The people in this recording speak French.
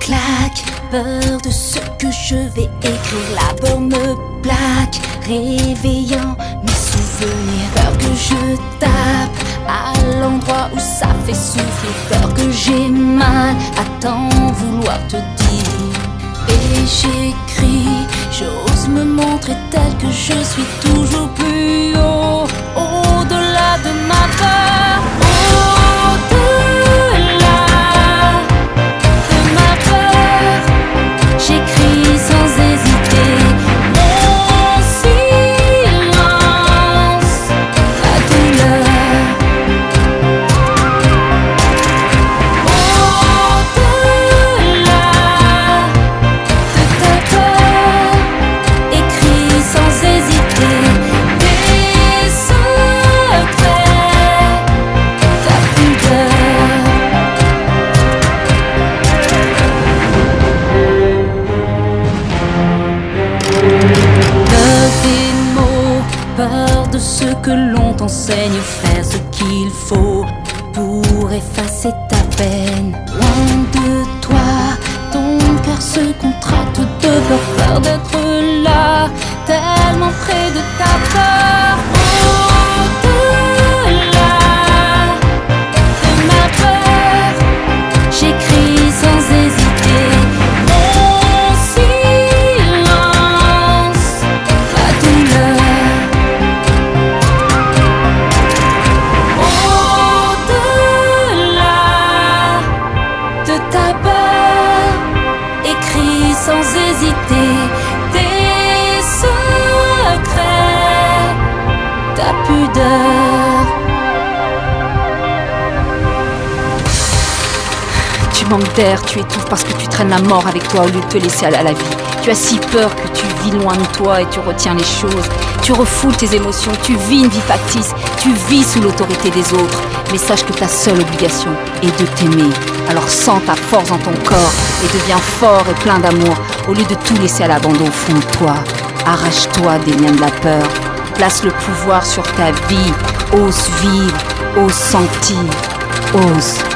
claque, peur de ce que je vais écrire. La peur me plaque, réveillant mes souvenirs. Peur que je tape à l'endroit où ça fait souffrir. Peur que j'ai mal à t'en vouloir te dire. Et j'écris, j'ose me montrer tel que je suis, toujours plus haut, au-delà de ma peur. Au-delà de ma peur, j'écris sans hésiter mon silence, ma douleur. Au-delà de ta peur, écris sans hésiter tes secrets, ta pudeur. Peur des mots, peur de ce que l'on t'enseigne, faire ce qu'il faut pour effacer ta peine. Loin de toi, ton cœur se contracte de peur, peur d'être là, tellement près de ta peur. Au-delà de ma peur, j'écris sans hésiter mon silence, ma douleur. Au-delà de ta peur, écris sans hésiter tes secrets, ta pudeur. Tu manques d'air, tu étouffes parce que tu traînes la mort avec toi au lieu de te laisser aller à la vie. Tu as si peur que tu vis loin de toi et tu retiens les choses. Tu refoules tes émotions, tu vis une vie factice, tu vis sous l'autorité des autres. Mais sache que ta seule obligation est de t'aimer. Alors sens ta force dans ton corps et deviens fort et plein d'amour au lieu de tout laisser à l'abandon au fond de toi. Arrache-toi des liens de la peur. Place le pouvoir sur ta vie. Ose vivre, ose sentir, ose.